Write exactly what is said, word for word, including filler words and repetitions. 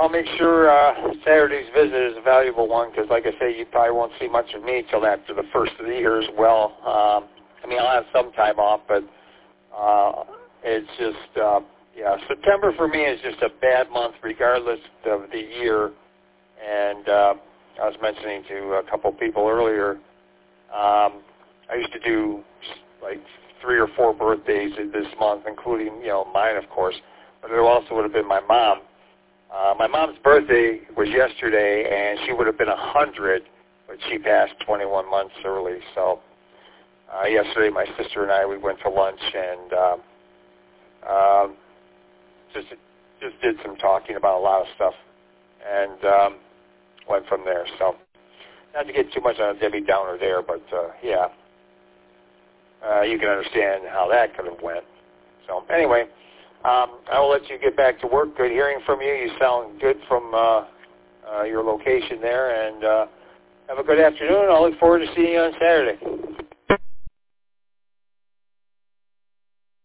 I'll make sure uh, Saturday's visit is a valuable one because, like I say, you probably won't see much of me till after the first of the year as well. Um, I mean, I'll have some time off, but uh, it's just, uh, yeah, September for me is just a bad month regardless of the year. And uh, I was mentioning to a couple people earlier, um, I used to do like three or four birthdays this month, including, you know, mine, of course, but it also would have been my mom. Uh, my mom's birthday was yesterday, and she would have been one hundred, but she passed twenty-one months early. So uh, yesterday, my sister and I, we went to lunch and uh, uh, just just did some talking about a lot of stuff, and um, went from there. So not to get too much on a Debbie Downer there, but uh, yeah, uh, you can understand how that could have went. So anyway. Um, I will let you get back to work. Good hearing from you. You sound good from uh, uh, your location there. And uh, have a good afternoon. I'll look forward to seeing you on Saturday.